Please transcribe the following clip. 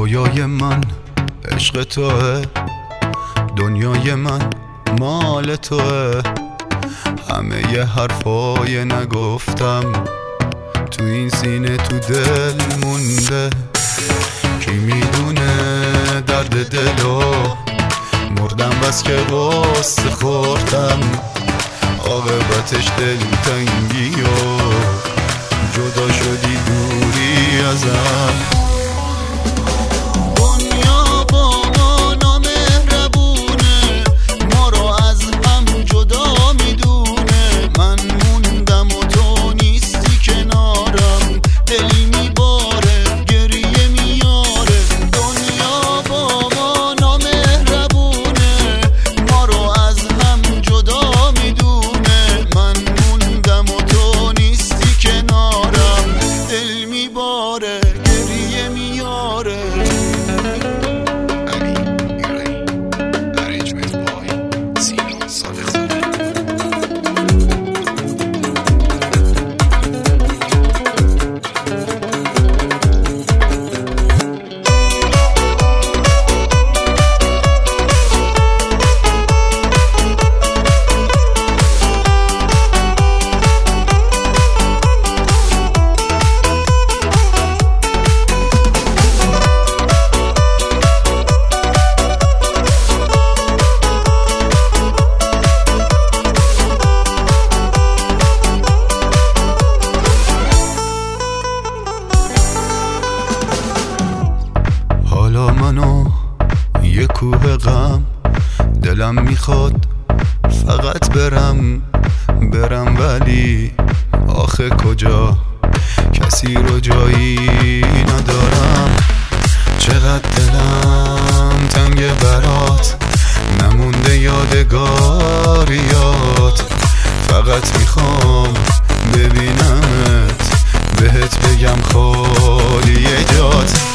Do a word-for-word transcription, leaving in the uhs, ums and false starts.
رویای من عشق توه، دنیای من مال توه. همه ی حرفای نگفتم تو این سینه تو دل مونده. کی میدونه درد دلو، مردم بس که غصه خوردم. عاقبتش دلتنگی و جدا شدی دوری ازم. منو یه کوه غم، دلم میخواد فقط برم برم ولی آخه کجا، کسی رو جایی ندارم. چقدر دلم تنگ برات، نمونده یادگاریات. فقط میخوام ببینمت، بهت بگم خالیه جات.